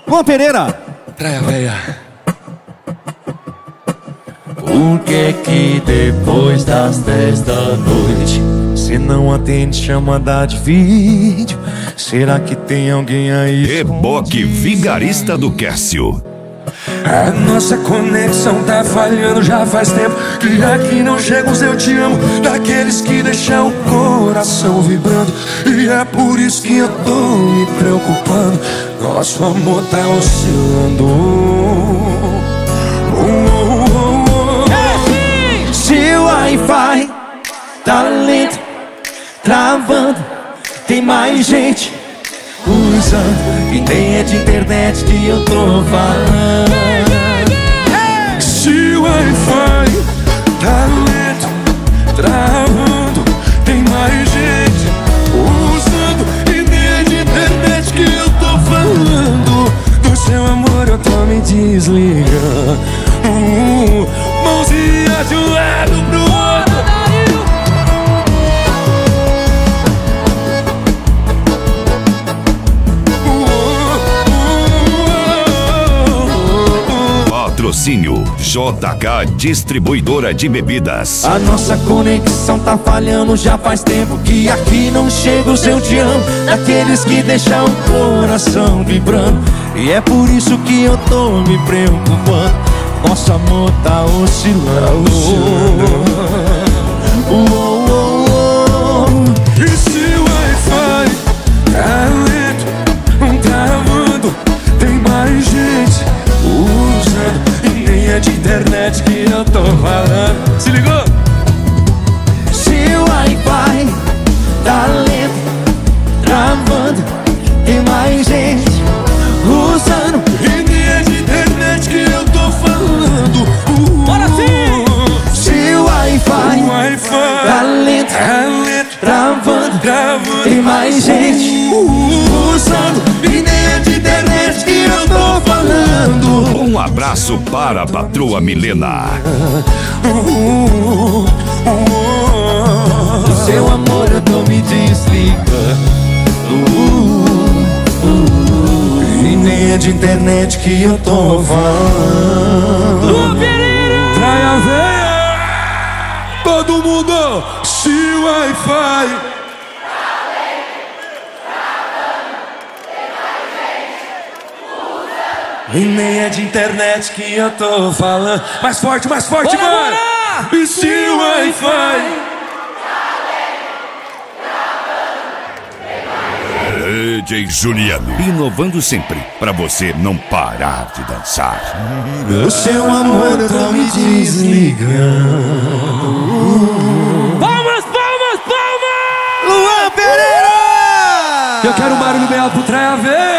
Luan Pereira. Traia véia. Por que depois das 10 da noite cê não atende chamada de vídeo? Será que tem alguém aí? Reboque vigarista do Quércio. A nossa conexão tá falhando já faz tempo, que aqui não chega os eu te amo, daqueles que deixam o coração vibrando. E é por isso que eu tô me preocupando, nosso amor tá oscilando. Seu Wi-Fi tá lento, travando, tem mais gente usando, e nem é de internet que eu tô falando. Se o Wi-Fi tá lento, travando, tem mais gente usando, e nem é de internet que eu tô falando. Do seu amor eu tô me desligando, mãozinha de um lado pro outro. Patrocínio JK Distribuidora de Bebidas. A nossa conexão tá falhando já faz tempo, que aqui não chega o seu te amo, daqueles que deixam o coração vibrando. E é por isso que eu tô me preocupando, nosso amor tá oscilando. E se o Wi-Fi tá lento, travando, tem mais gente usando, e nem é de internet que eu tô falando. Se ligou? Se o Wi-Fi tá lento, travando, tem mais gente usando, e nem é de internet que eu tô falando. Bora sim! Se o Wi-Fi tá lento, travando, tem mais gente usando, e nem é de internet que eu tô falando. Um abraço para a patroa Milena. Do seu amor eu tô me desligando, e nem é de internet que eu tô falando. Luan Pereira! Traia véia! Todo mundo! Se o Wi-Fi e nem é de internet que eu tô falando. Mais forte, vai! E se o Wi-Fi DJ Juliano, inovando sempre pra você não parar de dançar. O seu amor eu tô me desligando. Palmas! Luan Pereira! eu quero um barulho bem alto pro Traia véia!